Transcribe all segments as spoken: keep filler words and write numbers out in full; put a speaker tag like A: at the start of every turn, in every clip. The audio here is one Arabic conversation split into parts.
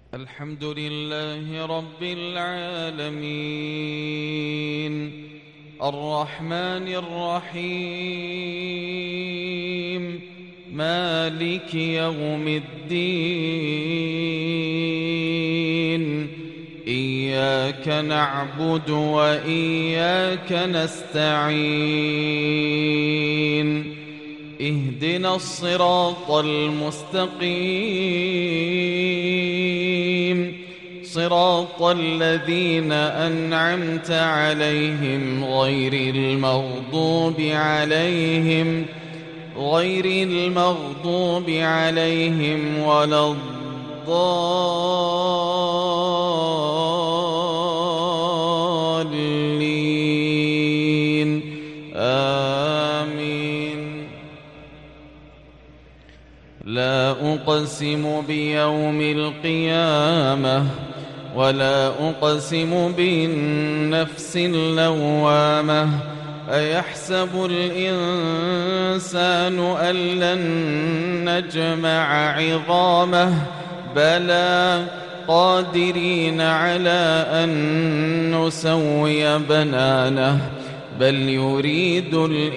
A: الحمد لله رب العالمين الرحمن الرحيم مالك يوم الدين إياك نعبد وإياك نستعين اهدنا الصراط المستقيم صراط الذين أنعمت عليهم غير المغضوب عليهم غير المغضوب عليهم ولا الضالين آمين. لا أقسم بيوم القيامة ولا أقسم بالنفس اللوامة أيحسب الإنسان أن لن نجمع عظامه بلى قادرين على أن نسوي بنانه بل يريد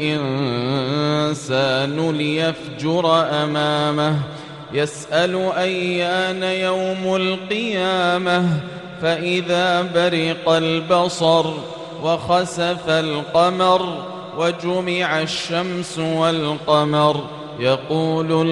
A: الإنسان ليفجر أمامه يسأل أيان يوم القيامة فإذا برق البصر وخسف القمر وجمع الشمس والقمر يقول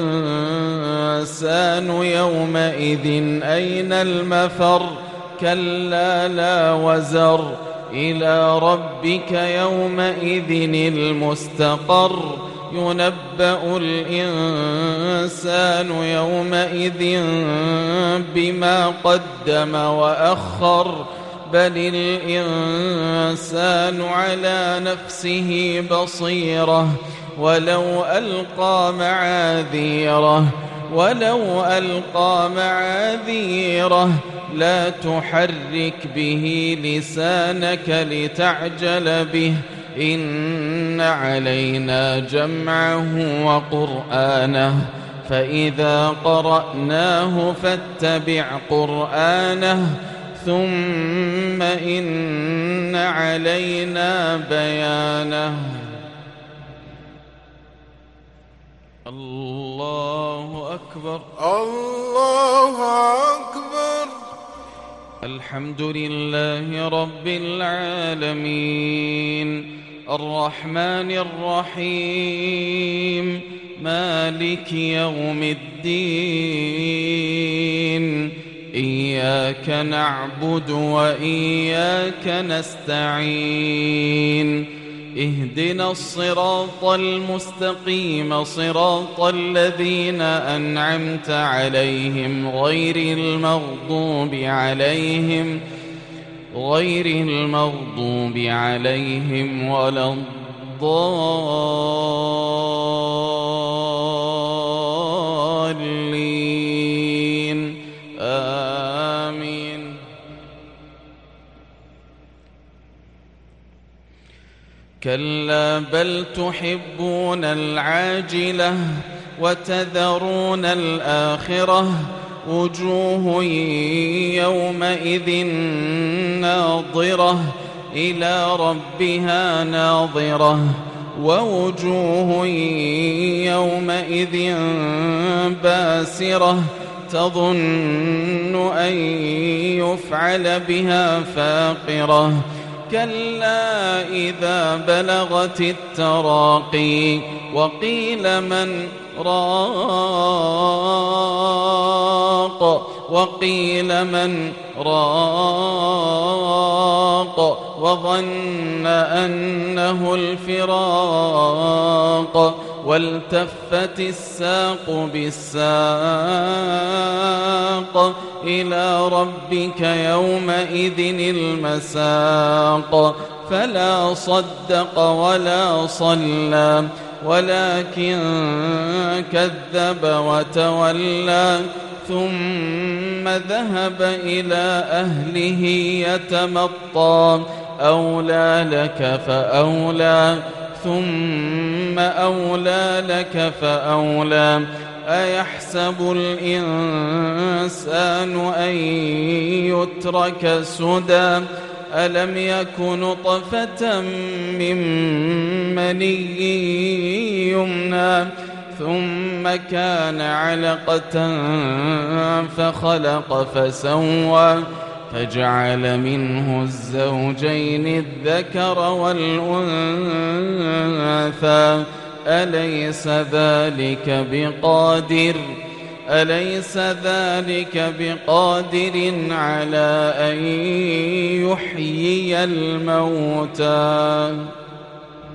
A: الإنسان يومئذ أين المفر كلا لا وزر إلى ربك يومئذ المستقر ينبأ الإنسان يومئذ بما قدم وأخر بل الإنسان على نفسه بصيرة ولو ألقى معاذيره ولو ألقى معاذيره لا تحرك به لسانك لتعجل به إن علينا جمعه وقرآنه فإذا قرأناه فاتبع قرآنه ثم إن علينا بيانه. الله أكبر
B: الله أكبر.
A: الحمد لله رب العالمين الرحمن الرحيم مالك يوم الدين إياك نعبد وإياك نستعين اهدنا الصراط المستقيم صراط الذين أنعمت عليهم غير المغضوب عليهم غير المغضوب عليهم ولا الضالين آمين. كلا بل تحبون العاجلة وتذرون الآخرة وجوه يومئذ ناظرة إلى ربها ناظرة ووجوه يومئذ باسرة تظن أن يفعل بها فاقرة كلا إذا بلغت التراقي وقيل من راق وقيل من راق وظن أنه الفراق والتفت الساق بالساق إلى ربك يومئذ المساق فلا صدق ولا صلى ولكن كذب وتولى ثم ذهب إلى أهله يتمطى أولى لك فأولى ثم أولى لك فأولى أيحسب الإنسان أن يترك سدى ألم يك نطفة من مني يمنى ثم كان علقة فخلق فسوى فجعل منه الزوجين الذكر والأنثى أليس ذلك بقادر أليس ذلك بقادر على أن يحيي الموتى